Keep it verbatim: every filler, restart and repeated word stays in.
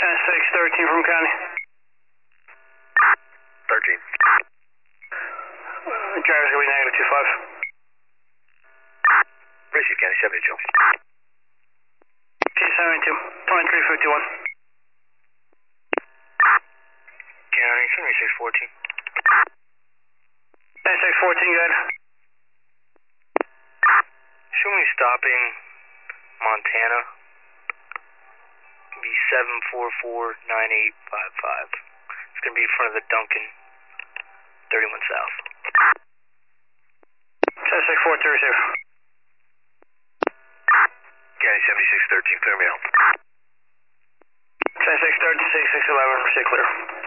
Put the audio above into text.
ten six thirteen from County. thirteen. Uh, driver's going to be negative two five. Receive County seventy-two. T seventy-two, twenty-three fifty-one. County seventy-six fourteen. seventy-six fourteen, good. Show me stopping Montana. Be seven four four nine eight five five. It's going to be in front of the Duncan, thirty-one South. seventy-six fourteen, receive. County seventy-six thirteen, clear me out. seventy-six thirteen, six six eleven, receive clear.